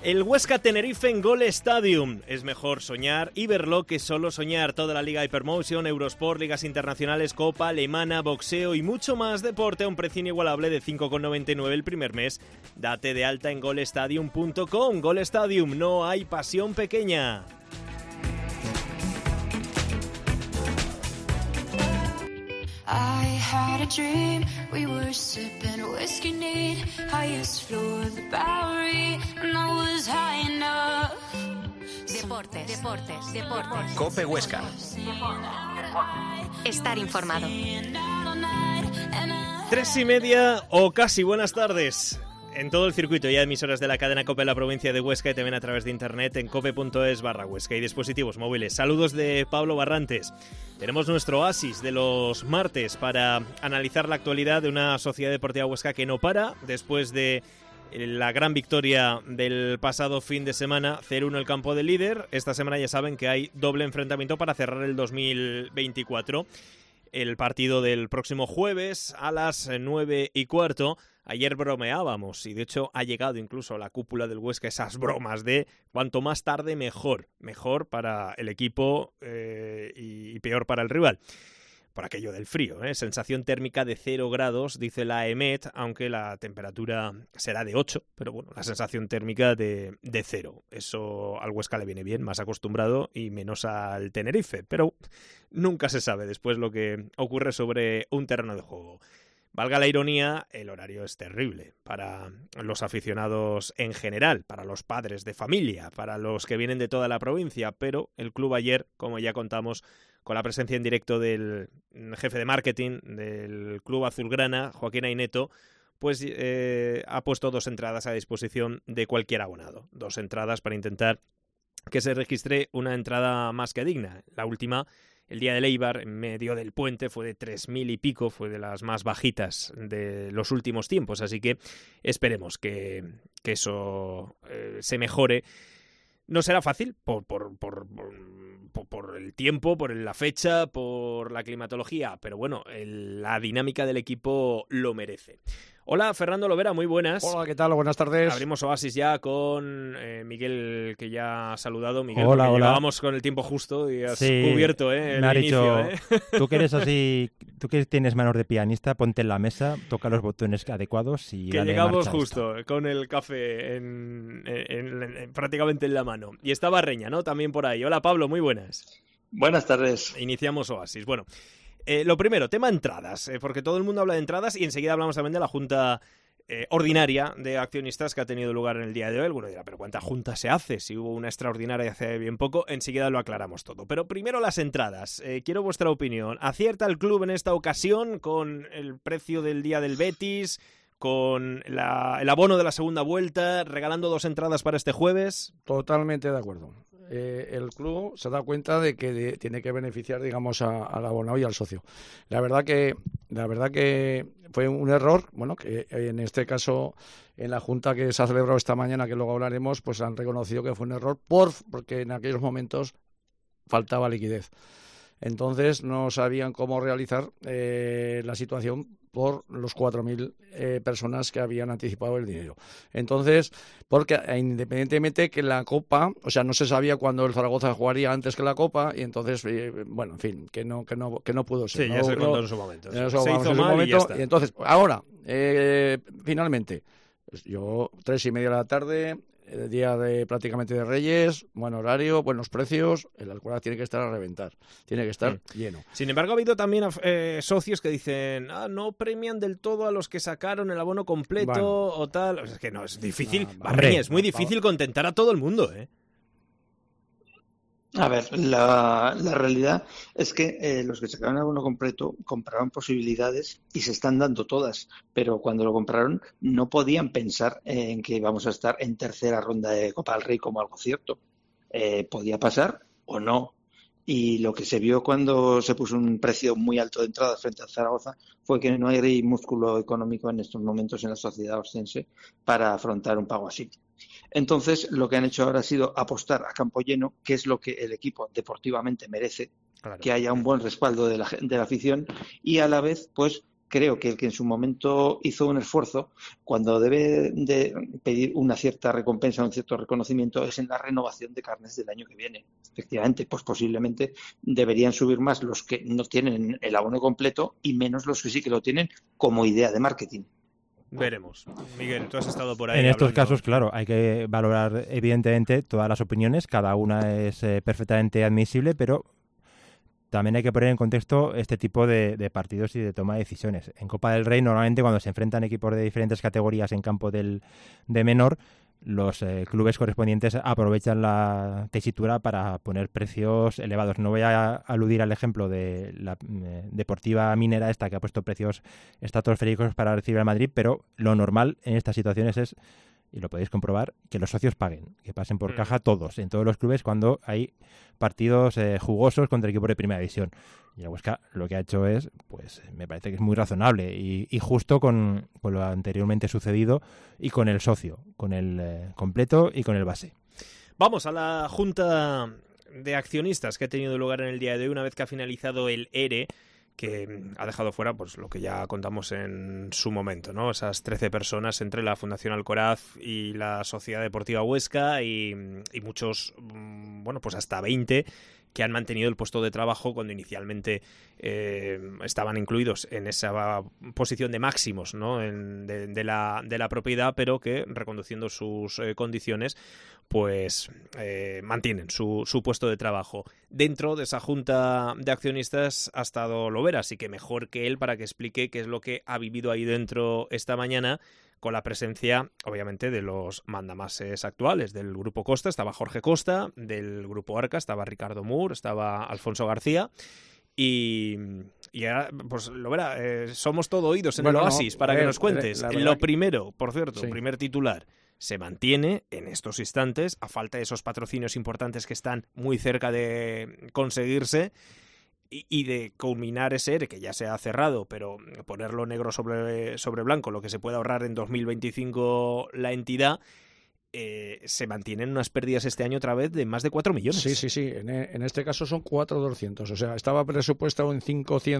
El Huesca Tenerife en Gol Stadium. Es mejor soñar y verlo que solo soñar. Toda la Liga Hypermotion, Eurosport, ligas internacionales, Copa Alemana, boxeo y mucho más deporte a un precio inigualable de 5,99 el primer mes. Date de alta en golstadium.com. Gol Stadium, no hay pasión pequeña. I had a dream, we were sipping whiskey neat, highest floor of the Bowery, and I was high enough. Deportes. COPE Huesca. Estar informado. 3:30 o casi buenas tardes. En todo el circuito ya emisoras de la cadena COPE en la provincia de Huesca y también a través de internet en cope.es/Huesca y dispositivos móviles. Saludos de Pablo Barrantes. Tenemos nuestro oasis de los martes para analizar la actualidad de una Sociedad Deportiva Huesca que no para después de la gran victoria del pasado fin de semana, 0-1 el campo del líder. Esta semana ya saben que hay doble enfrentamiento para cerrar el 2024. El partido del próximo jueves a las 9:15. Ayer bromeábamos y de hecho ha llegado incluso a la cúpula del Huesca esas bromas de cuanto más tarde mejor. Mejor para el equipo y peor para el rival. Por aquello del frío, sensación térmica de 0 grados, dice la EMET, aunque la temperatura será de 8, pero bueno, la sensación térmica de 0. Eso al Huesca le viene bien, más acostumbrado y menos al Tenerife, pero nunca se sabe después lo que ocurre sobre un terreno de juego. Valga la ironía, el horario es terrible para los aficionados en general, para los padres de familia, para los que vienen de toda la provincia, pero el club ayer, como ya contamos, con la presencia en directo del jefe de marketing del club azulgrana, Joaquín Aineto, pues ha puesto 2 entradas a disposición de cualquier abonado. 2 entradas para intentar que se registre una entrada más que digna. La última, el día del Eibar, en medio del puente, fue de 3.000 y pico, fue de las más bajitas de los últimos tiempos, así que esperemos que eso se mejore. No será fácil por el tiempo, por la fecha, por la climatología, pero bueno, la dinámica del equipo lo merece. Hola, Fernando Lovera, muy buenas. Hola, ¿qué tal? Buenas tardes. Abrimos Oasis ya con Miguel, que ya ha saludado. Miguel, hola. Llevábamos con el tiempo justo y has cubierto el me ha inicio. Dicho, tú que eres así, tú que tienes manos de pianista, ponte en la mesa, toca los botones adecuados y que dale llegamos marcha justo con el café prácticamente en la mano. Y estaba Reña, ¿no? También por ahí. Hola, Pablo, muy buenas. Buenas tardes. Iniciamos Oasis. Bueno, lo primero, tema entradas, porque todo el mundo habla de entradas y enseguida hablamos también de la junta ordinaria de accionistas que ha tenido lugar en el día de hoy. Alguno dirá, ¿pero cuánta junta se hace? Si hubo una extraordinaria hace bien poco, enseguida lo aclaramos todo. Pero primero las entradas. Quiero vuestra opinión. ¿Acierta el club en esta ocasión con el precio del día del Betis, con el abono de la segunda vuelta, regalando 2 entradas para este jueves? Totalmente de acuerdo. El club se da cuenta de que tiene que beneficiar, digamos, al abonado y al socio. La verdad que fue un error, bueno, que en este caso en la junta que se ha celebrado esta mañana, que luego hablaremos, pues han reconocido que fue un error porque en aquellos momentos faltaba liquidez. Entonces no sabían cómo realizar la situación por los 4.000 personas que habían anticipado el dinero. Entonces, porque independientemente que la Copa, o sea, no se sabía cuándo el Zaragoza jugaría antes que la Copa, y entonces, bueno, en fin, que no pudo ser. Sí, ya se contó en su momento. Se hizo mal y ya está. Y entonces, ahora, finalmente, pues yo 3:30 de la tarde, día prácticamente de Reyes, buen horario, buenos precios, el Alcoraz tiene que estar a reventar, tiene que estar lleno. Sin embargo, ha habido también socios que dicen, no premian del todo a los que sacaron el abono completo o tal. Es que no, es difícil, es muy difícil contentar a todo el mundo, A ver, la realidad es que los que sacaron el abono completo compraron posibilidades y se están dando todas, pero cuando lo compraron no podían pensar en que íbamos a estar en tercera ronda de Copa del Rey como algo cierto. Podía pasar o no. Y lo que se vio cuando se puso un precio muy alto de entrada frente a Zaragoza fue que no hay músculo económico en estos momentos en la sociedad oscense para afrontar un pago así. Entonces, lo que han hecho ahora ha sido apostar a campo lleno, que es lo que el equipo deportivamente merece, claro, que haya un buen respaldo de la afición y a la vez, pues, creo que el que en su momento hizo un esfuerzo, cuando debe de pedir una cierta recompensa, un cierto reconocimiento, es en la renovación de carnes del año que viene. Efectivamente, pues posiblemente deberían subir más los que no tienen el abono completo y menos los que sí que lo tienen como idea de marketing. Veremos. Miguel, tú has estado por ahí. En estos hablando. casos, claro, hay que valorar evidentemente todas las opiniones, cada una es perfectamente admisible, pero también hay que poner en contexto este tipo de partidos y de toma de decisiones. En Copa del Rey, normalmente cuando se enfrentan equipos de diferentes categorías en campo de menor, los clubes correspondientes aprovechan la tesitura para poner precios elevados. No voy a aludir al ejemplo de la Deportiva Minera esta que ha puesto precios estratosféricos para recibir al Madrid, pero lo normal en estas situaciones es, y lo podéis comprobar, que los socios paguen, que pasen por caja todos, en todos los clubes cuando hay partidos jugosos contra equipos de primera división. Y el Huesca lo que ha hecho es, pues me parece que es muy razonable y justo con lo anteriormente sucedido y con el socio, con el completo y con el base. Vamos a la junta de accionistas que ha tenido lugar en el día de hoy, una vez que ha finalizado el ERE, que ha dejado fuera pues lo que ya contamos en su momento, ¿no? Esas 13 personas entre la Fundación Alcoraz y la Sociedad Deportiva Huesca y muchos, bueno, pues hasta 20 que han mantenido el puesto de trabajo cuando inicialmente estaban incluidos en esa posición de máximos, ¿no? de la propiedad, pero que reconduciendo sus condiciones pues mantienen su puesto de trabajo. Dentro de esa junta de accionistas ha estado Lovera, así que mejor que él para que explique qué es lo que ha vivido ahí dentro esta mañana, con la presencia, obviamente, de los mandamases actuales. Del Grupo Costa estaba Jorge Costa, del Grupo Arca estaba Ricardo Mur, estaba Alfonso García. Y ahora, pues lo verá, somos todo oídos en el Oasis para que nos cuentes. Lo primero, por cierto, sí. Primer titular, se mantiene en estos instantes, a falta de esos patrocinios importantes que están muy cerca de conseguirse y de culminar ese ERE, que ya se ha cerrado, pero ponerlo negro sobre blanco, lo que se puede ahorrar en 2025 la entidad. Se mantienen unas pérdidas este año otra vez de más de 4 millones. Sí. En este caso son 4.200. O sea, estaba presupuestado en 5.100,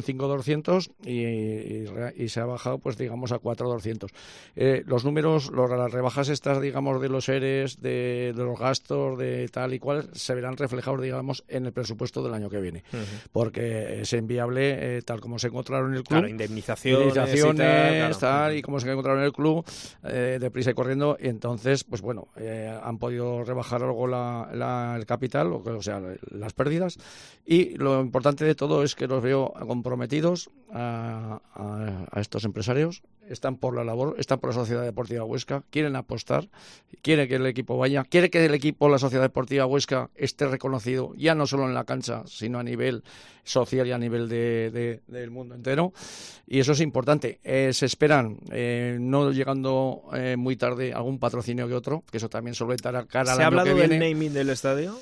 5.200 y se ha bajado, pues digamos, a 4.200. Los números, las rebajas estas, digamos, de los ERES, de los gastos, de tal y cual, se verán reflejados, digamos, en el presupuesto del año que viene. Porque es inviable, tal como se encontraron en el club. Claro, indemnizaciones tal, y como se encontraron en el club, deprisa y corriendo. Y entonces, pues bueno, han podido rebajar algo el capital, o sea, las pérdidas, y lo importante de todo es que los veo comprometidos a estos empresarios. Están por la labor, están por la Sociedad Deportiva Huesca, quieren apostar, quieren que el equipo vaya, quiere que el equipo, la Sociedad Deportiva Huesca, esté reconocido ya no solo en la cancha, sino a nivel social y a nivel del mundo entero, y eso es importante. Se esperan, no llegando muy tarde, algún patrocinio que otro, que eso también solventará cara al año que viene. ¿Se ha hablado del naming del estadio?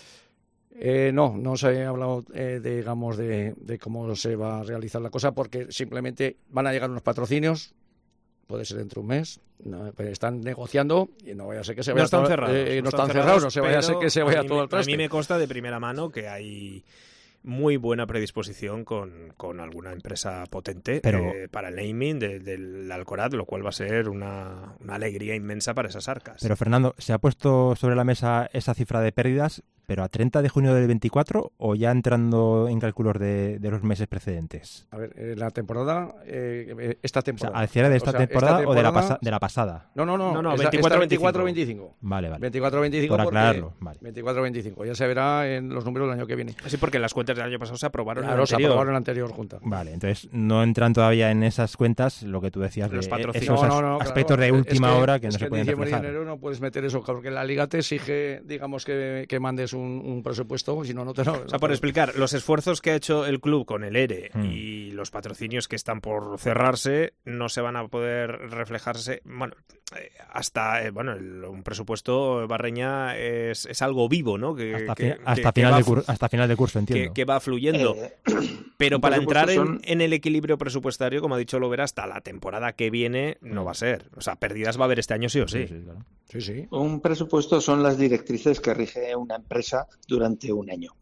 No se ha hablado, digamos, de cómo se va a realizar la cosa, porque simplemente van a llegar unos patrocinios, puede ser dentro de un mes, pero están negociando y no vaya a ser que se vaya todo. No están cerrados, no se vaya a ser que se vaya todo al traste. A mí me consta de primera mano que hay muy buena predisposición con alguna empresa potente para el naming del Alcoraz, lo cual va a ser una alegría inmensa para esas arcas. Pero Fernando, ¿se ha puesto sobre la mesa esa cifra de pérdidas, pero a 30 de junio del 24 o ya entrando en cálculos de los meses precedentes? A ver, la temporada, esta temporada. O sea, ¿al cierre de esta temporada o de la pasada? No, 24-25. Vale. 24-25 por aclararlo. Vale. 24-25, ya se verá en los números del año que viene. Sí, porque las cuentas del año pasado se aprobaron se aprobaron en la anterior junta. Vale, entonces no entran todavía en esas cuentas lo que tú decías los de esos aspectos de última hora que no se pueden reflejar. En enero no puedes meter eso, porque la Liga te exige, digamos, que mandes un presupuesto, si no te lo... O sea, por explicar, los esfuerzos que ha hecho el club con el ERE y los patrocinios que están por cerrarse no se van a poder reflejarse, bueno, hasta un presupuesto, Barreña, es algo vivo, ¿no? Hasta final de curso, entiendo. Que va fluyendo. Pero para entrar en el equilibrio presupuestario, como ha dicho Lovera, hasta la temporada que viene no va a ser. O sea, pérdidas va a haber este año sí o sí. Sí, claro. Sí. Un presupuesto son las directrices que rige una empresa durante un año.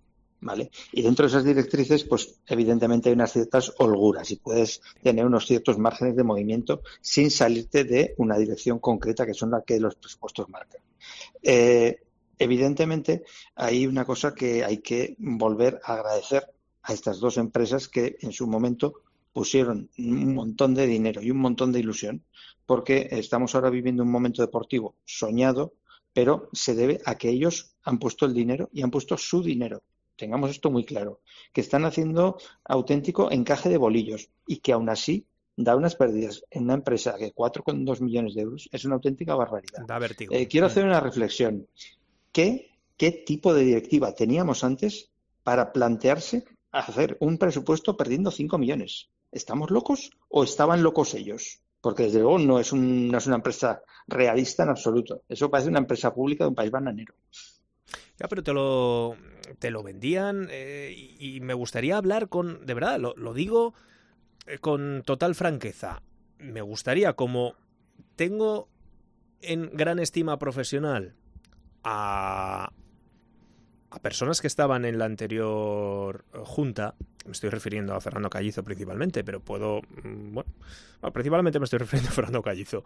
¿vale? Y dentro de esas directrices, pues evidentemente hay unas ciertas holguras y puedes tener unos ciertos márgenes de movimiento sin salirte de una dirección concreta que son las que los presupuestos marcan. Evidentemente hay una cosa que hay que volver a agradecer a estas dos empresas que en su momento pusieron un montón de dinero y un montón de ilusión, porque estamos ahora viviendo un momento deportivo soñado, pero se debe a que ellos han puesto el dinero y han puesto su dinero. Tengamos esto muy claro, que están haciendo auténtico encaje de bolillos y que aún así da unas pérdidas en una empresa que 4,2 millones de euros es una auténtica barbaridad. Da vértigo. Quiero hacer una reflexión. ¿Qué tipo de directiva teníamos antes para plantearse hacer un presupuesto perdiendo 5 millones? ¿Estamos locos o estaban locos ellos? Porque desde luego no es una empresa realista en absoluto. Eso parece una empresa pública de un país bananero. Ya, pero te lo vendían y me gustaría hablar de verdad, lo digo con total franqueza. Me gustaría, como tengo en gran estima profesional a personas que estaban en la anterior junta, me estoy refiriendo a Fernando Callizo principalmente, pero principalmente me estoy refiriendo a Fernando Callizo.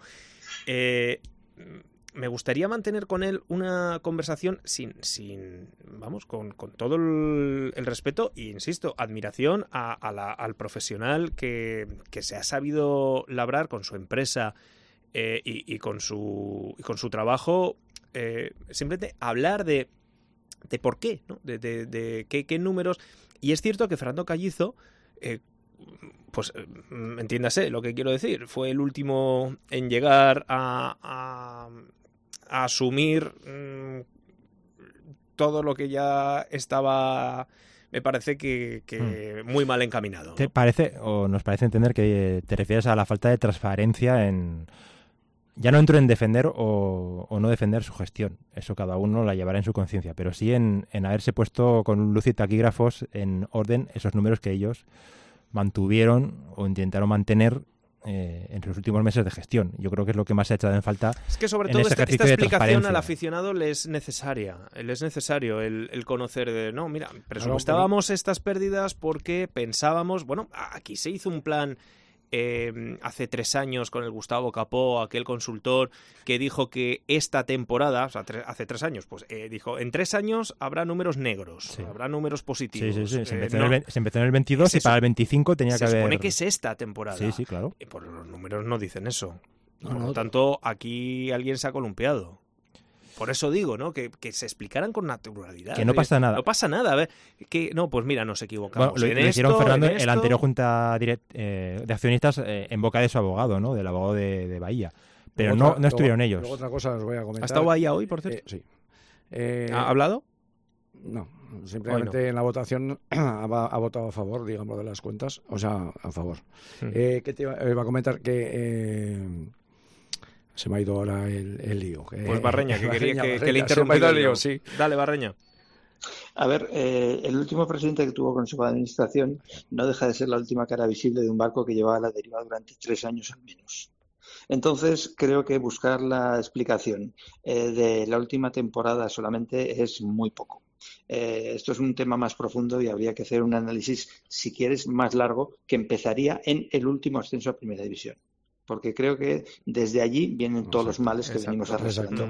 Me gustaría mantener con él una conversación con todo el respeto e, insisto, admiración al profesional que se ha sabido labrar con su empresa y con su trabajo. Simplemente hablar de por qué, ¿no? de qué números. Y es cierto que Fernando Callizo, pues entiéndase lo que quiero decir, fue el último en llegar a asumir todo lo que ya estaba, me parece que muy mal encaminado, ¿no? ¿Te parece, o nos parece entender que te refieres a la falta de transparencia ya no entro en defender o no defender su gestión, eso cada uno la llevará en su conciencia, pero sí en haberse puesto con luz y taquígrafos en orden esos números que ellos mantuvieron o intentaron mantener en sus últimos meses de gestión. Yo creo que es lo que más se ha echado en falta. Es que sobre todo esta explicación al aficionado le es necesaria. Le es necesario el conocer no, mira, presupuestábamos estas pérdidas porque pensábamos, bueno, aquí se hizo un plan hace 3 años con el Gustavo Capó, aquel consultor que dijo que esta temporada, o sea, hace 3 años, pues dijo, en 3 años habrá números negros, sí. Habrá números positivos. Sí. Se empezó en el 22 y para el 25 tenía que haber... Se supone que es esta temporada. Sí, claro. Por los números no dicen eso. Por lo tanto, aquí alguien se ha columpiado. Por eso digo, ¿no? Que se explicaran con naturalidad. Que no pasa nada. No pasa nada. A ver, pues mira, nos equivocamos. Bueno, lo hicieron Fernando en la anterior junta de accionistas en boca de su abogado, ¿no? Del abogado de Bahía. Pero no estuvieron ellos. Luego otra cosa os voy a comentar. ¿Ha estado Bahía hoy, por cierto? Sí. ¿Ha hablado? No, simplemente en la votación ha votado a favor, digamos, de las cuentas. O sea, a favor. ¿Qué te iba a comentar? Que... se me ha ido ahora el lío. Pues Barreña, que quería que le interrumpiera el lío. Sí. Dale, Barreña. A ver, el último presidente que tuvo Consejo de Administración no deja de ser la última cara visible de un barco que llevaba a la deriva durante 3 años al menos. Entonces, creo que buscar la explicación de la última temporada solamente es muy poco. Esto es un tema más profundo y habría que hacer un análisis, si quieres, más largo, que empezaría en el último ascenso a Primera División. Porque creo que desde allí vienen todos los males que venimos arrastrando.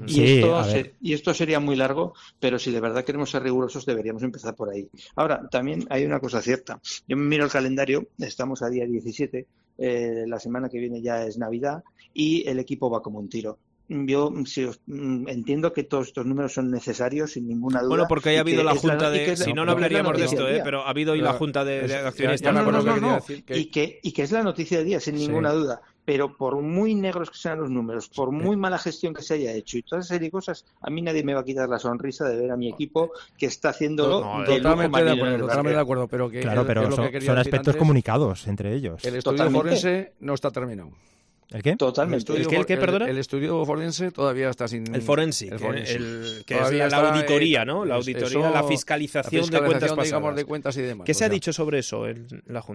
Y esto sería muy largo, pero si de verdad queremos ser rigurosos deberíamos empezar por ahí. Ahora, también hay una cosa cierta. Yo me miro el calendario, estamos a día 17, la semana que viene ya es Navidad y el equipo va como un tiro. Yo entiendo que todos estos números son necesarios, sin ninguna duda. Bueno, porque ha habido la junta si no hablaríamos de esto, pero ha habido hoy la junta de accionistas. Y que es la noticia del día, sin ninguna duda. Pero por muy negros que sean los números, por muy mala gestión que se haya hecho y toda esa serie de cosas, a mí nadie me va a quitar la sonrisa de ver a mi equipo que está haciéndolo totalmente de acuerdo, pero que claro, pero son aspectos comunicados entre ellos. El estudio forense no está terminado. ¿El qué? Totalmente. ¿El qué, perdona? El estudio forense todavía está sin... El forense, que es la auditoría, ¿no? La auditoría, la fiscalización de cuentas pasadas. Digamos, de cuentas y demás. ¿Qué se ha dicho sobre eso en la Junta?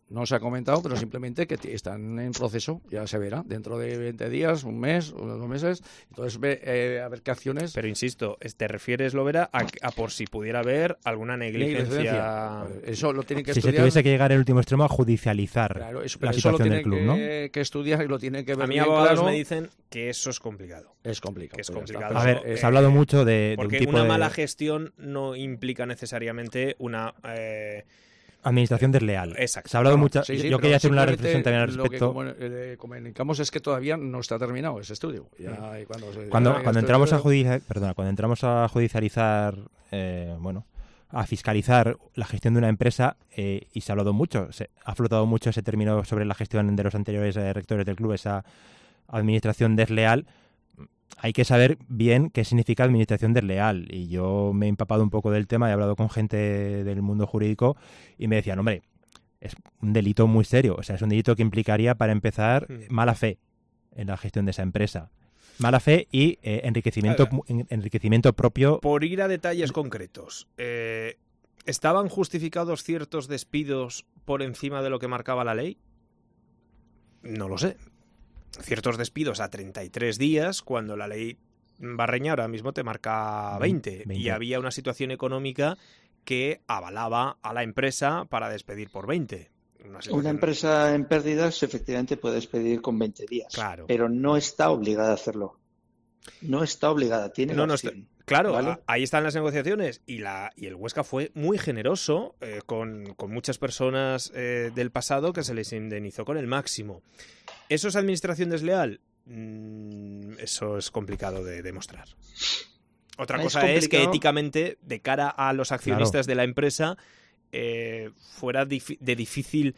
No se ha comentado, pero simplemente que están en proceso, ya se verá, dentro de 20 días, un mes, o 2 meses, entonces a ver qué acciones... Pero insisto, te refieres, Lovera, a por si pudiera haber alguna negligencia... Eso lo tienen que si estudiar. Se tuviese que llegar el último extremo a judicializar claro, la eso lo situación tienen del club, ¿no? que estudiar y lo tienen que ver. A mí bien abogados claro. me dicen que eso es complicado. Es complicado. Que es pues ya está. complicado. A ver, se ha hablado mucho de Porque un tipo una de mala gestión no implica necesariamente una... administración desleal. Exacto. Se ha hablado No, mucho. sí, yo pero quería hacer una simplemente reflexión también al lo respecto. que comunicamos es que todavía no está terminado ese estudio. Ya, y Cuando entramos a judicializar, a fiscalizar la gestión de una empresa, y se ha hablado mucho, ha flotado mucho ese término sobre la gestión de los anteriores rectores del club, esa administración desleal. Hay que saber bien qué significa administración desleal, y yo me he empapado un poco del tema, he hablado con gente del mundo jurídico y me decían, hombre, es un delito muy serio, o sea, es un delito que implicaría, para empezar, mala fe en la gestión de esa empresa. Mala fe y enriquecimiento propio. Por ir a detalles concretos, ¿estaban justificados ciertos despidos por encima de lo que marcaba la ley? No lo sé. Ciertos despidos a 33 días, cuando la ley Barreña ahora mismo te marca 20. Y había una situación económica que avalaba a la empresa para despedir por 20. Una empresa en pérdidas efectivamente puede despedir con 20 días, claro, pero no está obligada a hacerlo. No está obligada, tiene la opción. Claro, ¿vale? Ahí están las negociaciones y el Huesca fue muy generoso con muchas personas del pasado que se les indemnizó con el máximo. ¿Eso es administración desleal? Eso es complicado de demostrar. Otra cosa es que éticamente, de cara a los accionistas de la empresa, fuera de difícil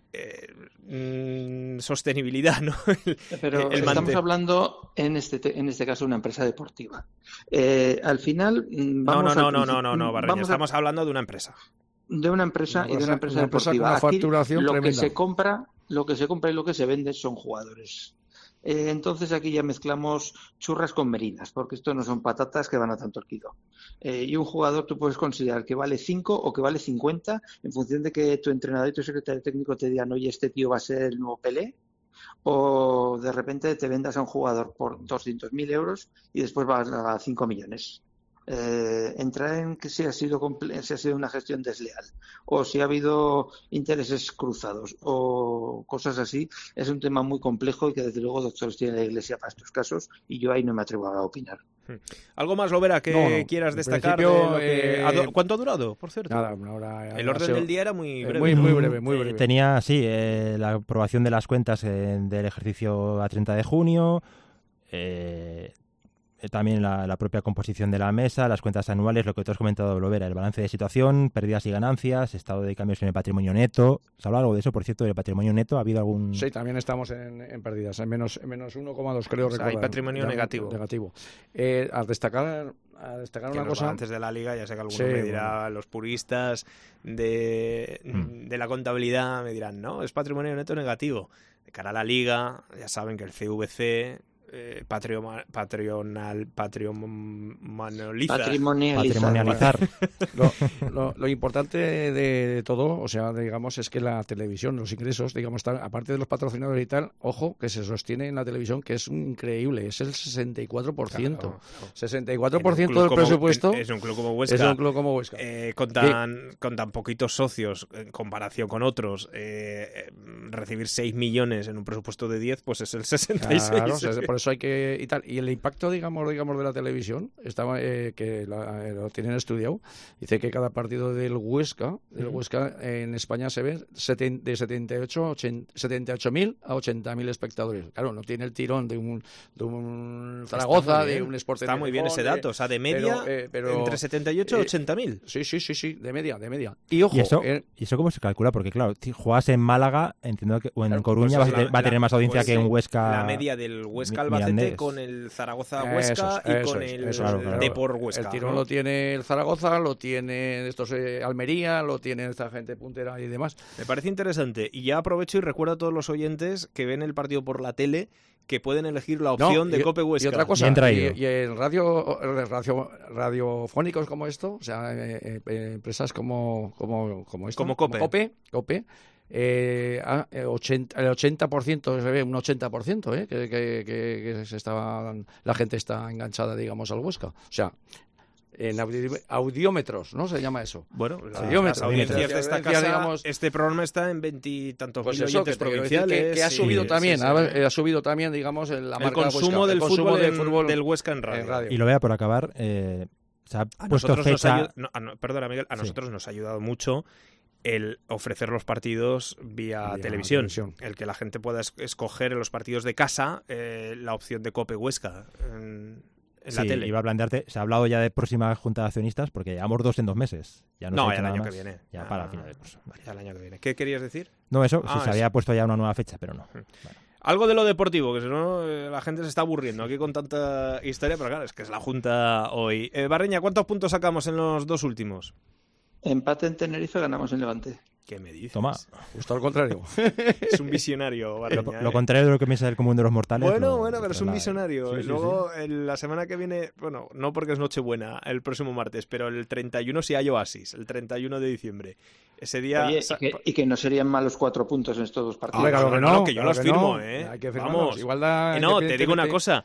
sostenibilidad, ¿no? Pero estamos hablando en este caso de una empresa deportiva. Al final No, Barreña, estamos hablando de una empresa. De una empresa y de una empresa deportiva. Una facturación lo tremenda. que se compra y lo que se vende son jugadores. Entonces aquí ya mezclamos churras con merinas, porque esto no son patatas que van a tanto el kilo. Y un jugador tú puedes considerar que vale 5 o que vale 50 en función de que tu entrenador y tu secretario técnico te digan, oye, este tío va a ser el nuevo Pelé, o de repente te vendas a un jugador por 200.000 euros y después vas a 5 millones. Entrar en que si ha sido una gestión desleal o si ha habido intereses cruzados o cosas así, es un tema muy complejo y que desde luego doctores tiene la Iglesia para estos casos, y yo ahí no me atrevo a opinar. ¿Algo más, Lovera, que quieras destacar? ¿Cuánto ha durado, por cierto? Nada, una hora. El orden del día era muy breve. Muy breve. Tenía, la aprobación de las cuentas del ejercicio a 30 de junio, también la propia composición de la mesa, las cuentas anuales, lo que tú has comentado, Lovera, el balance de situación, pérdidas y ganancias, estado de cambios en el patrimonio neto. ¿Se habla algo de eso, por cierto, del patrimonio neto? ¿Ha habido algún...? Sí, también estamos en pérdidas, en menos 1,2 creo. O sea, hay patrimonio negativo. A destacar una cosa... Antes de la Liga, ya sé que alguno me dirá, los puristas de la contabilidad me dirán, no, es patrimonio neto negativo. De cara a la Liga, ya saben que el CVC... patrimonializar. Lo importante de todo, o sea, digamos, es que la televisión, los ingresos, digamos, aparte de los patrocinadores y tal, ojo, que se sostiene en la televisión, que es increíble, es el 64%. Claro. 64% del presupuesto. Es un club como Huesca. Con tan poquitos socios en comparación con otros, recibir 6 millones en un presupuesto de 10, pues es el 66%. Claro, o sea, por eso hay que y tal, y el impacto digamos de la televisión que lo tienen estudiado, dice que cada partido del Huesca en España se ve de 78.000 a 80.000 espectadores. Claro, no tiene el tirón de un Zaragoza, de un Sporting. Está muy bien ese dato, o sea, de media pero entre 78 y 80.000. Sí, de media. Y ojo, ¿y eso cómo se calcula? Porque claro, si juegas en Málaga, entiendo que o en Coruña va a tener más audiencia que en Huesca. La media del Huesca Albacete con el Zaragoza Huesca y con el Depor Huesca. El tirón lo tiene el Zaragoza, lo tiene Almería, lo tiene esta gente puntera y demás. Me parece interesante, y ya aprovecho y recuerdo a todos los oyentes que ven el partido por la tele que pueden elegir la opción de Cope Huesca. Y otra cosa, y en radiofónicos como esto, o sea, empresas como esto, como Cope, el 80%, se ve un 80%, que la gente está enganchada, digamos, al Huesca. O sea, en audiómetros, ¿no? Se llama eso. Bueno, las audiencias de esta casa, digamos, este programa está en 20 y tantos pues mil eso, oyentes provinciales. Que ha subido también, sí. Ha subido también, digamos, la el marca consumo Huesca, del fútbol del Huesca en radio. Y lo voy a por acabar. Se ha puesto fecha... Perdona, Miguel, a nosotros nos ha ayudado mucho el ofrecer los partidos vía televisión. El que la gente pueda escoger en los partidos de casa la opción de Cope Huesca en la tele. Iba a plantearte, se ha hablado ya de próxima junta de accionistas porque llevamos 2 en 2 meses. Ya ya el año que viene. Ya para el final del curso. Vale. Ya el año que viene. ¿Qué querías decir? No, eso, se había puesto ya una nueva fecha, pero no. Bueno. Algo de lo deportivo, que si no la gente se está aburriendo aquí con tanta historia, pero claro, es que es la junta hoy. Barreña, ¿cuántos puntos sacamos en los 2 últimos? Empate en Tenerife, ganamos en Levante. ¿Qué me dices? Toma. Justo al contrario. Es un visionario, Barreña. Lo contrario de lo que piensa el común de los mortales. Bueno, pero es un visionario. Sí, y luego, la semana que viene, bueno, no porque es Nochebuena, el próximo martes, pero el 31 sí hay oasis, el 31 de diciembre. Ese día... Oye, y que no serían malos 4 puntos en estos 2 partidos. Claro que no, que yo los firmo, ¿eh? Hay que firmarlos. Vamos. Igualdad, No, te digo una cosa.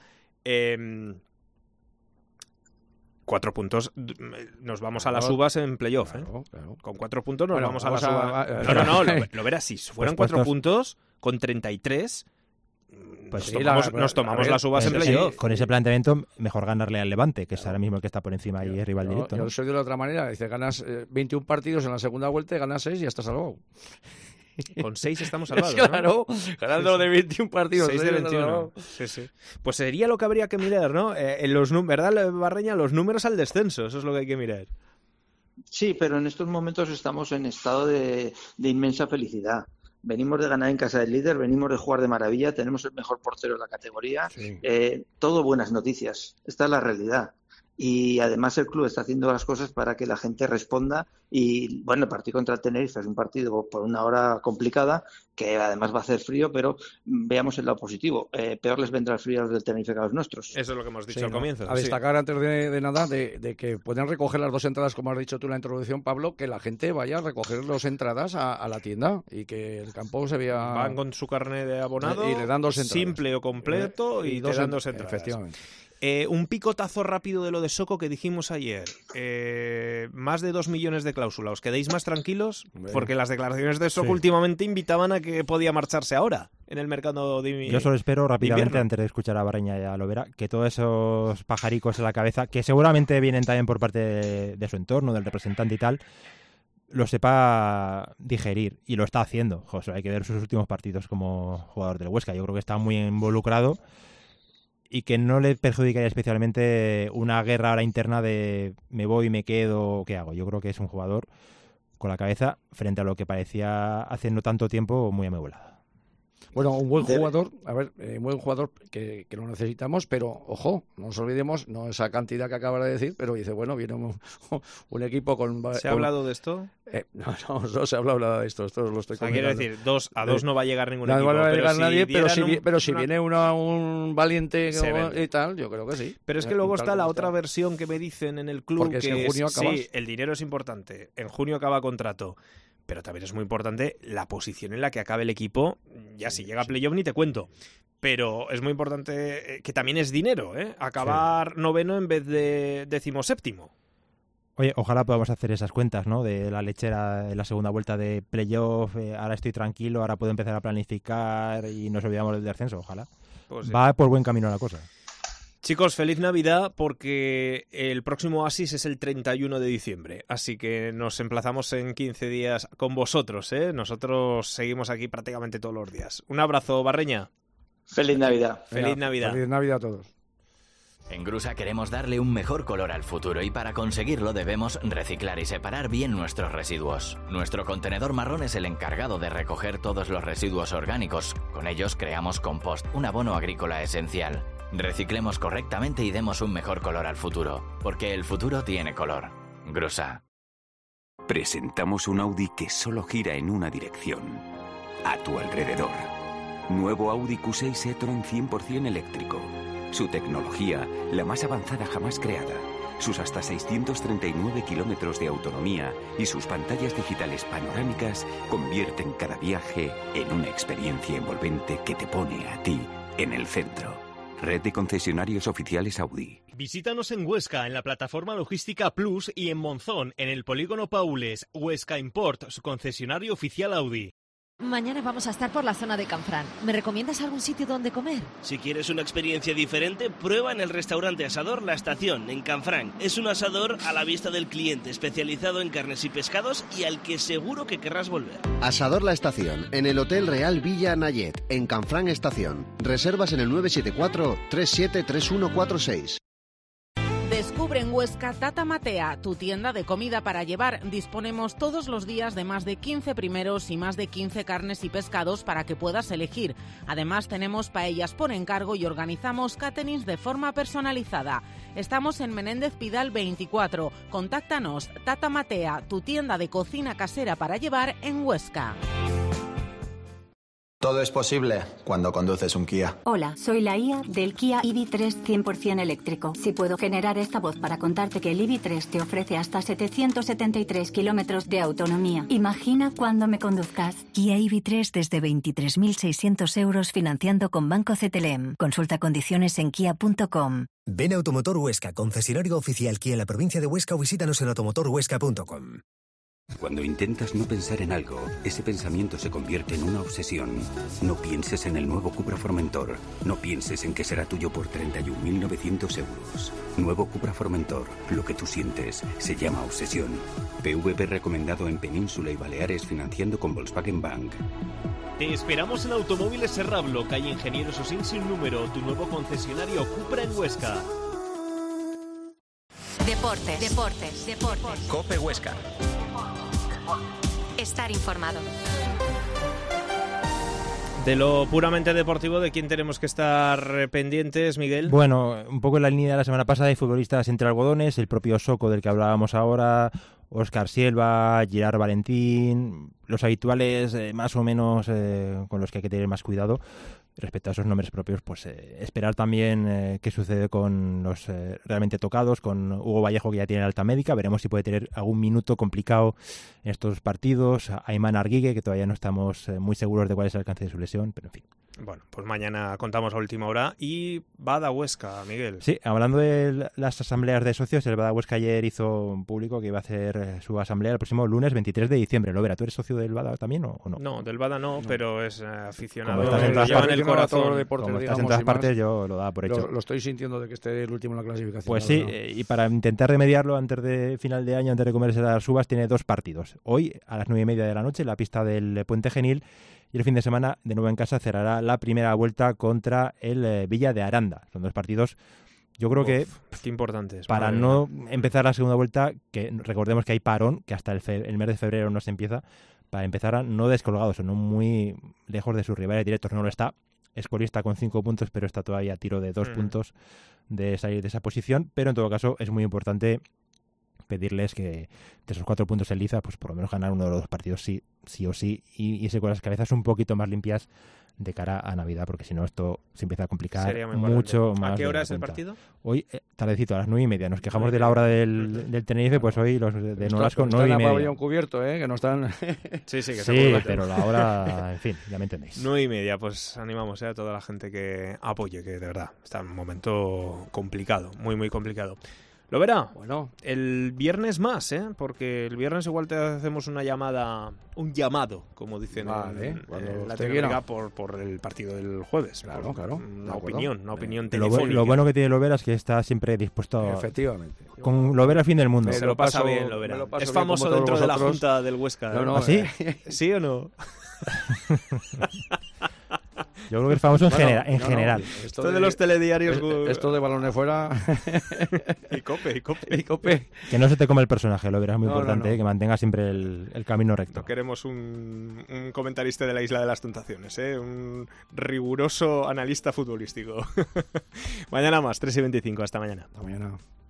4 puntos, nos vamos a las uvas en playoff, Claro. Con 4 puntos nos vamos a las uvas. No, lo verás, si fueran 4 puntos, con 33, pues nos tomamos las uvas en playoff. Con ese planteamiento, mejor ganarle al Levante, que es ahora mismo el que está por encima y es rival directo. Yo soy de la otra manera, dice, ganas 21 partidos en la segunda vuelta y ganas 6 y ya estás salvado. Con 6 estamos salvados, claro, ganando de 21 partidos. 6 de 21. Sí. Pues sería lo que habría que mirar, ¿no? ¿Verdad, Barreña? Los números al descenso, eso es lo que hay que mirar. Sí, pero en estos momentos estamos en estado de inmensa felicidad. Venimos de ganar en casa del líder, venimos de jugar de maravilla, tenemos el mejor portero de la categoría. Sí. Todo buenas noticias. Esta es la realidad. Y además el club está haciendo las cosas para que la gente responda y bueno, el partido contra el Tenerife es un partido por una hora complicada que además va a hacer frío, pero veamos el lado positivo, peor les vendrá el frío a los del Tenerife que a los nuestros. Eso es lo que hemos dicho al comienzo. A destacar antes de nada de que pueden recoger las 2 entradas, como has dicho tú en la introducción, Pablo, que la gente vaya a recoger 2 entradas a la tienda y que el campo se vea... Van con su carnet de abonado y le dan 2 entradas. Simple o completo y te dan 2 entradas. Efectivamente. Un picotazo rápido de lo de Soko que dijimos ayer. Más de 2 millones de cláusula. ¿Os quedéis más tranquilos? Porque las declaraciones de Soko últimamente invitaban a que podía marcharse ahora en el mercado de invierno. Yo solo espero rápidamente, antes de escuchar a Barreña y a Lovera, que todos esos pajaricos en la cabeza, que seguramente vienen también por parte de su entorno, del representante y tal, lo sepa digerir. Y lo está haciendo. José, hay que ver sus últimos partidos como jugador del Huesca. Yo creo que está muy involucrado. Y que no le perjudicaría especialmente una guerra ahora interna de me voy, me quedo, ¿qué hago? Yo creo que es un jugador con la cabeza frente a lo que parecía hace no tanto tiempo muy amueblado. Bueno, un buen jugador, un buen jugador que lo necesitamos, pero ojo, no nos olvidemos, no esa cantidad que acabas de decir, pero dice, bueno, viene un equipo con... ¿Se ha hablado de esto? No se ha hablado nada de esto lo estoy comentando. Quiero decir, 2 no va a llegar ningún equipo. No va a llegar nadie, pero si viene un valiente y tal, yo creo que sí. Pero es que luego está la otra versión que me dicen en el club, porque que en junio acabas. Sí, el dinero es importante, en junio acaba contrato. Pero también es muy importante la posición en la que acabe el equipo. Ya si llega a playoff ni te cuento. Pero es muy importante que también es dinero, acabar noveno en vez de 17º. Oye, ojalá podamos hacer esas cuentas, ¿no? De la lechera en la segunda vuelta de playoff. Ahora estoy tranquilo, ahora puedo empezar a planificar y nos olvidamos del descenso, ojalá. Pues sí. Va por buen camino la cosa. Chicos, feliz Navidad porque el próximo Oasis es el 31 de diciembre, así que nos emplazamos en 15 días con vosotros, ¿eh? Nosotros seguimos aquí prácticamente todos los días. Un abrazo, Barreña. Feliz Navidad. Feliz Navidad. Feliz Navidad a todos. En Grusa queremos darle un mejor color al futuro y para conseguirlo debemos reciclar y separar bien nuestros residuos. Nuestro contenedor marrón es el encargado de recoger todos los residuos orgánicos. Con ellos creamos compost, un abono agrícola esencial. Reciclemos correctamente y demos un mejor color al futuro, porque el futuro tiene color. Grusa. Presentamos un Audi que solo gira en una dirección, a tu alrededor. Nuevo Audi Q6 e-tron 100% eléctrico. Su tecnología, la más avanzada jamás creada. sus hasta 639 kilómetros de autonomía y sus pantallas digitales panorámicas convierten cada viaje en una experiencia envolvente que te pone a ti en el centro. Red de concesionarios oficiales Audi. Visítanos en Huesca, en la plataforma logística Plus, y en Monzón, en el polígono Paules. Huesca Import, su concesionario oficial Audi. Mañana vamos a estar por la zona de Canfrán. ¿Me recomiendas algún sitio donde comer? Si quieres una experiencia diferente, prueba en el restaurante Asador La Estación, en Canfrán. Es un asador a la vista del cliente, especializado en carnes y pescados y al que seguro que querrás volver. Asador La Estación, en el Hotel Real Villa Nayet, en Canfrán Estación. Reservas en el 974 373146. Descubre en Huesca Tata Matea, tu tienda de comida para llevar. Disponemos todos los días de más de 15 primeros y más de 15 carnes y pescados para que puedas elegir. Además tenemos paellas por encargo y organizamos caterings de forma personalizada. Estamos en Menéndez Pidal 24. Contáctanos. Tata Matea, tu tienda de cocina casera para llevar en Huesca. Todo es posible cuando conduces un Kia. Hola, soy la IA del Kia EV3 100% eléctrico. Si puedo generar esta voz para contarte que el EV3 te ofrece hasta 773 kilómetros de autonomía. Imagina cuando me conduzcas. Kia EV3 desde 23.600 euros financiando con Banco CTLM. Consulta condiciones en kia.com. Ven a Automotor Huesca, concesionario oficial Kia en la provincia de Huesca, o visítanos en automotorhuesca.com. Cuando intentas no pensar en algo, ese pensamiento se convierte en una obsesión. No pienses en el nuevo Cupra Formentor. No pienses en que será tuyo por 31.900 euros. Nuevo Cupra Formentor. Lo que tú sientes se llama obsesión. PVP recomendado en Península y Baleares financiando con Volkswagen Bank. Te esperamos en Automóviles Serrablo, calle Ingenieros Osín sin número, tu nuevo concesionario Cupra en Huesca. Deportes. COPE Huesca. Estar informado. De lo puramente deportivo, ¿de quién tenemos que estar pendientes, Miguel? Bueno, un poco en la línea de la semana pasada hay futbolistas entre algodones, el propio Soco del que hablábamos ahora, Óscar Sielva, Girard Valentín, los habituales más o menos con los que hay que tener más cuidado. Respecto a esos nombres propios, pues esperar también qué sucede con los realmente tocados, con Hugo Vallejo, que ya tiene alta médica. Veremos si puede tener algún minuto complicado en estos partidos. Ayman Arguigue, que todavía no estamos muy seguros de cuál es el alcance de su lesión, pero en fin. Bueno, pues mañana contamos a última hora. Y Bada Huesca, Miguel. Sí, hablando de las asambleas de socios, el Bada Huesca ayer hizo público que iba a hacer su asamblea el próximo lunes 23 de diciembre. Lovera, ¿tú eres socio del Bada también o no? No, del Bada no, pero es aficionado. Como estás en todas partes, el corazón. Deportes, como digamos, estás en todas partes, yo lo daba por hecho. Lo estoy sintiendo de que esté el último en la clasificación. Pues sí, y para intentar remediarlo antes de final de año, antes de comerse las uvas, tiene dos partidos. Hoy, a las 9:30 de la noche, en la pista del Puente Genil, y el fin de semana, de nuevo en casa, cerrará la primera vuelta contra el Villa de Aranda. Son dos partidos, yo creo que qué importantes. Para no empezar la segunda vuelta, que recordemos que hay parón, que hasta el mes de febrero no se empieza, para empezar a no descolgados, o no muy lejos de sus rivales directos. No lo está. Es colista con 5 puntos, pero está todavía a tiro de 2 puntos de salir de esa posición. Pero en todo caso es muy importante pedirles que de esos 4 puntos en liza, pues por lo menos ganar uno de los dos partidos sí o sí, y irse con las cabezas un poquito más limpias de cara a Navidad, porque si no esto se empieza a complicar mucho más. ¿A qué hora es el partido? Hoy, tardecito, a las 9:30. Nos quejamos de la hora del Tenerife, pues hoy los de Nolasco 9:30. Están a pabellón cubierto, que no están... Sí, que sí, pero la hora, en fin, ya me entendéis. 9:30, pues animamos a toda la gente que apoye, que de verdad está en un momento complicado, muy, muy complicado. Lo verá. Bueno, el viernes más, porque el viernes igual te hacemos un llamado, como dicen en Latinoamérica, por el partido del jueves. Claro. Una opinión telefónica. Lo bueno que tiene Lovera es que está siempre dispuesto a... Efectivamente. Con Lovera al fin del mundo. Se lo pasa bien, Lovera. Es famoso dentro de la Junta del Huesca. ¿Ah, sí? ¿Sí o no? Yo creo que es famoso en general. Esto de los telediarios... Esto de balones fuera... y cope. Que no se te come el personaje, Lovera, es muy importante, que mantenga siempre el camino recto. No queremos un comentarista de la Isla de las Tentaciones, un riguroso analista futbolístico. Mañana más, 3:25. Hasta mañana. Hasta mañana.